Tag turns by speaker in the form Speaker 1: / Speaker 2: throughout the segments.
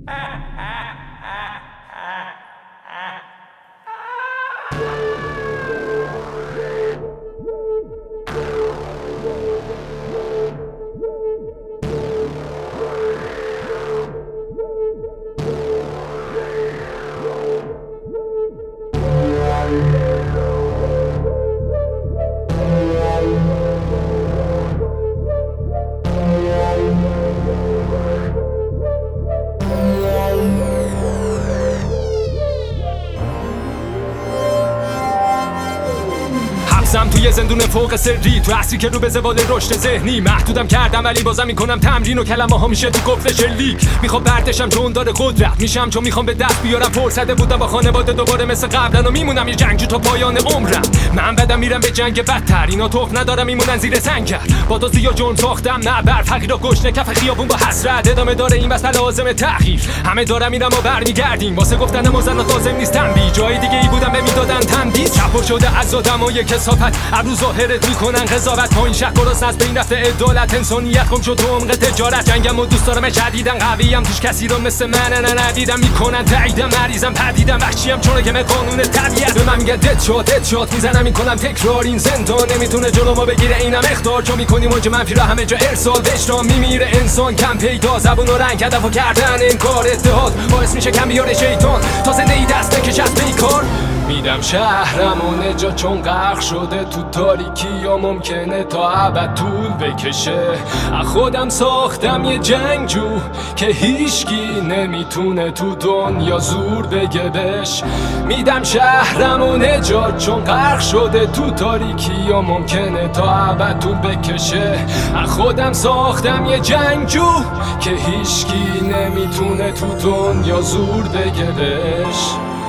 Speaker 1: حبسم توی زندون فوق سری، تو عصری که رو به زوال رشد ذهنی محدودم کردم، ولی بازم میکنم تمرین و کلمه ها میشه تو گفت شلیک. میخوام بردشم چون داره قدرت، میشم چون میخوام به دست بیارم فرصت بودم با خانواده دوباره مثل قبلا و میمونم یه جنگجو تا پایان عمرم. من بدم میرم به جنگ بدتر، اینا توف ندارم میمونن زیر سنگر. با تو زیاد جرم ساختم نه بر فقیر و گشنه کف خیابون با حسرت. ادامه داره این بس لازم تغییر، همه دارم میرم و برمیگردیم واسه گفتن مزن لازم نیست تنبیه. جای دیگه ای بودم به میدادن تنبیه، چپ شده از آدمای کثافت ابرو ظاهرت میکنن قضاوت. پایین شهر گرسنه از بین رفته عدالت، انسانیت گم شد تو عمق تجارت. جنگم و دوست دارم جدیدن قویم، توش کسی رو مثل من ندیدم. میکنن تاییدم مریضم پدیدم وحشیم چون که من قانون طبیعت. به من میگه دد شات میزنم میکنم تکرار. این زندان نمیتونه جلومو بگیره، اینم اخطار چون میکنی موج منفی رو همه جا ارسال. وجدان میمیره انسان کم پیدا، زبون و رنگ هدفو کردن انکار. اتحاد باعث میشه کم بیاره شیطان، تا زندگی دست نکش از پیکار. میدم شهرم و نجات چون غرق شده تو تاریکی، یا ممکنه تا ابد طول بکشه. خودم ساختم یه جنگجو که هیچکی نمیتونه تو دنیا زور بگه بهش. میدم شهرم و نجات چون غرق شده تو تاریکی، یا ممکنه تا ابد طول بکشه. خودم ساختم یه جنگجو که هیچکی نمیتونه تو دنیا زور بگه بهش.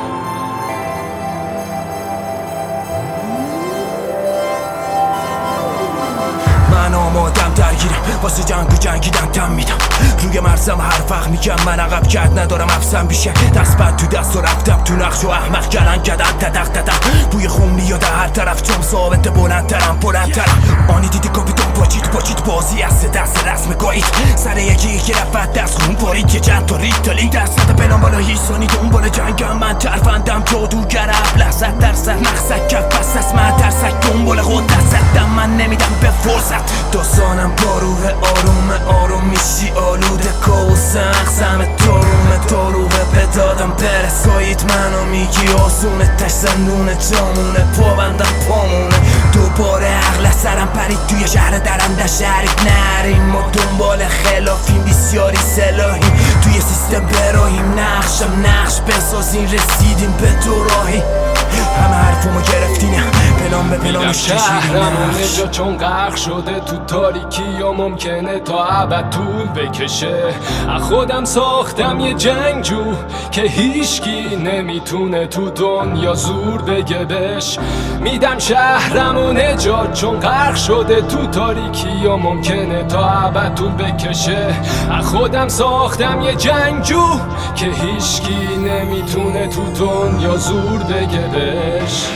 Speaker 2: من آمادم درگیرم واسه جنگیدم تم میدم. روی مرزم هر وقت میگم من عقب کرد ندارم حبسم بیشه. دست بعد تو دست و رفتم تو نقش و احمق کلن کدن تدق بوی خون میاد هر طرف چون ثابت بلندترم. آنی دیدی کاپیتان پاچید بازی از دست رسم گایید. سر یکی رفت دست خون پارید، یه چند تا ریک تا لینک دست نده پلان بالا هیچ ثانی دنبال جنگم. من ترفندم جادوگر لحظت درصد مقصد کف پس از من ترسک دنبال خود دستم. من نمیدم به فرصت داستانم با روح آروم میشی آلوده کاوس اقسم تارومه بدادم برسایید منو میگی آسونه. تش زندونه جامونه پابندم پامونه. دوباره عقل سرم پرید توی شهر درنده شریک نریم. ما دنبال خلافیم بسیاری سلاحیم توی سیستم براهیم. نقش بسازین رسیدیم به دو راهی. همه حرفمو گرفتینم پلان به پلانش کشیدیم.
Speaker 1: شهرم و نجات چون غرق شده تو تاریکی، یا ممکنه تا ابد طول بکشه. خودم ساختم یه جنگجو که هیچکی نمیتونه تو دنیا زور بگه بهش. میدم شهرم و نجات چون غرق شده تو تاریکی، یا ممکنه تا ابد طول بکشه. خودم ساختم یه جنگجو که هیچکی نمیتونه تو دنیا زور بگه بهش.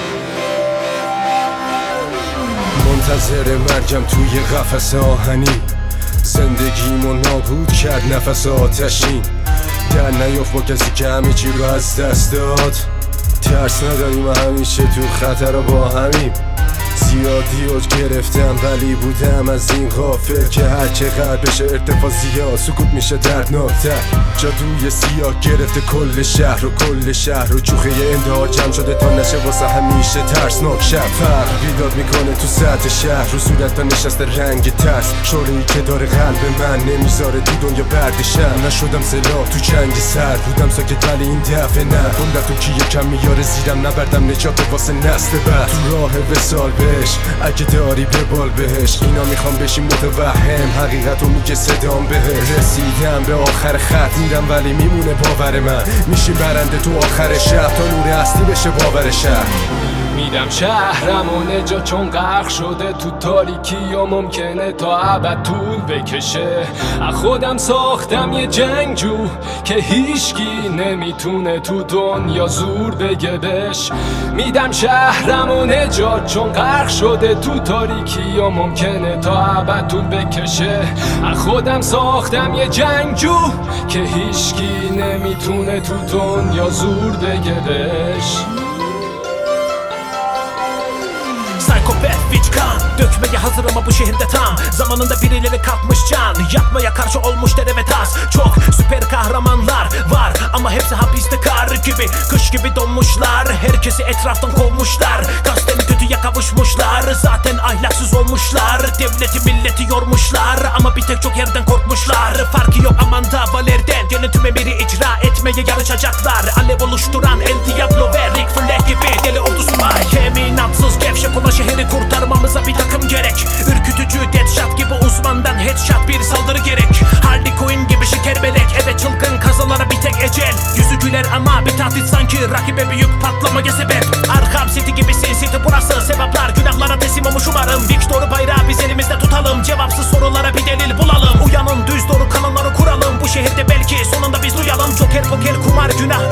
Speaker 3: منتظر مرگم توی قفس آهنی، زندگیمو نابود کرد نفس آتشین. در نیافت با کسی که همه چی رو از دست داد. ترس نداریم و همیشه تو خطر و با همیم. زیادی اوج گرفتم ولی بودم از این غافل که هر چقدر بشه ارتفاع زیاد سکوت میشه دردناکتر. جادوی سیاه گرفته کل شهر و جوخه اندها جمع شده تا نشه واسه همیشه ترسناک شب. فرق بیداد میکنه تو سطح شهر، رو صورت نشسته رنگ ترس. شعله‌ای که داره قلب من نمیذاره تو دنیا بردشم. نشدم سلاح تو جنگ سر، بودم ساکت ولی این دفعه نه. عمرم تو کی یکم میاره زیرم نبردم نجات واسه نسل بعد. تو راه وصال اگه داری ببال بهش، اینا میخوام بشیم متوهم. حقیقتو میگه صدام بهش. رسیدم به آخر خط میرم ولی میمونه باور من. میشیم برنده تو آخر شب تا نور اصلی بشه باور شهر.
Speaker 1: میدم شهرم و نجا چون غرق شده تو تاریکی یا ممکنه تا ابد طول بکشه. از خودم ساختم یه جنگجو که هیچکی نمیتونه تو دنیا زور بگه بش. میدم شهرم و نجات چون غرق شده تو تاریکی یا ممکنه تا ابد طول بکشه. از خودم ساختم یه جنگجو که هیچکی نمیتونه تو دنیا زور bege beş.
Speaker 2: Psychopath kan dökmeye hazır ama bu şehirde tam zamanında birileri kalkmış can yakmaya karşı olmuş dere ve tas. Çok süper kahramanlar var ama hepsi hapiste kar gibi, kış gibi donmuşlar. Herkesi etraftan kovmuşlar, kasten kötüye kavuşmuşlar. Zaten ahlaksız olmuşlar, devleti milleti yormuşlar ama bir tek çok yerden korkmuşlar. Farkı yok Amanda Waller'den, yönetim emiri icra etmeye yarışacaklar. Alev oluşturan El Diablo ve Ric Flair gibi deli ordusu var. Teminatsız gevşek olan şehri kurtarmamıza bir takım gerek. Ürkütücü Deadshot gibi uzmandan headshot bir saldırı gerek. Harley Quinn gibi şeker belek, evet çılgın kazalara bir tek ecel. Yüzü güler ama bir tahdit sanki, rakibe büyük patlamaya sebep. Arkham City gibi Sin City burası, sevaplar günahlara teslim olmuş umarım. Victor bayrağı biz elimizde tutalım, cevapsız sorulara bir delil bulalım. Uyanın düz doğru kanalları kuralım, bu şehirde belki sonunda biz duyalım. Joker poker kumar günah